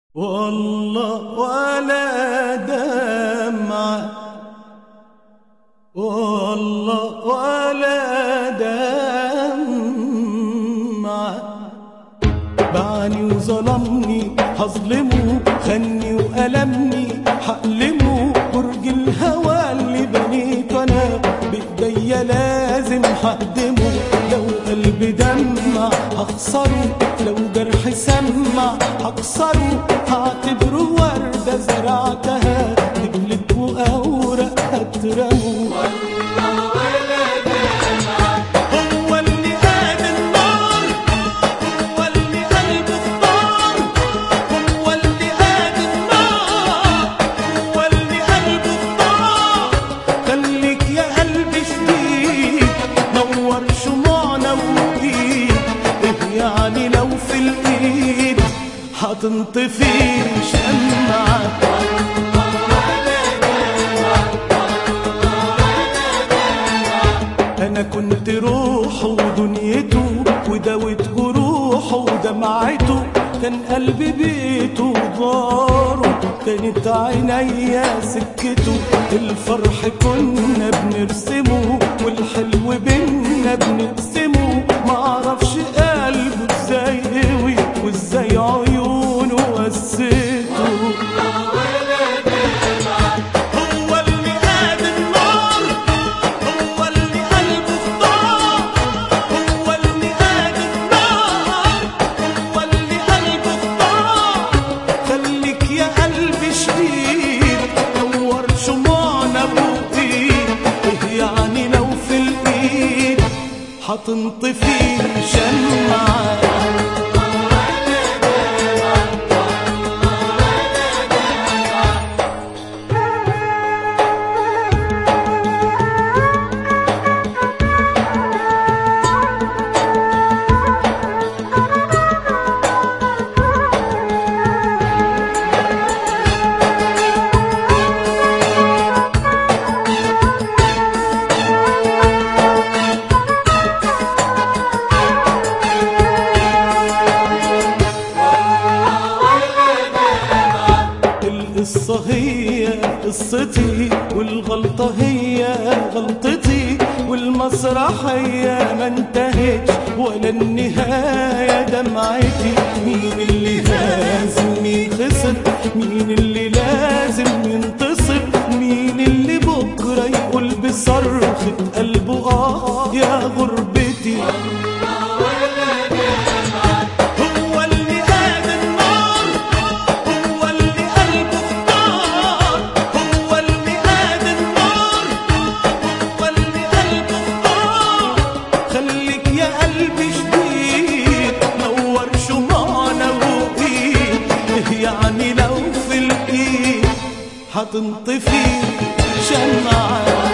والله ولا دمعة، والله ولا دمعة، باعني وظلمني هظلمه، خني وألمني حألمه، برج الهوى اللي بنيته أنا بإيديا لازم ههدمه، لو قلبي دمع هخسره، لو جرح سمع هكسره، هعتبره وردة زرعتها تجلد وأوراق هترمه. يعني لو في الإيد هتنطفي شمعة، أنا كنت روحه ودنيته وداوت جروحه ودمعته، كان قلبي بيته وداره، كانت عينيا سكته، الفرح كنا بنرسمه والحلو بينا بنقسمه، معرفش قلبه ازاي قوي وازاي عيونه وسته. هو اللي قاد النار، هو اللي قلبه اختار، هو اللي قاد النار، هو اللي قلبه اختار، خليك يا قلبي شديد نور شموعنا وإيد، إيه يعني لو في الإيد هتنطفي شمعة. القصة هي قصتي والغلطة هي غلطتي، والمسرحية ما انتهتش ولا النهاية دمعتي، مين اللي لازم يخسر، مين اللي لازم ينتصر، مين اللي بكرة يقول بصرخة قلبه آه يا غربتي. خليك يا قلبي شديد نور شمعنا وإيد، يعني لو في الإيد هتنطفي شمعة.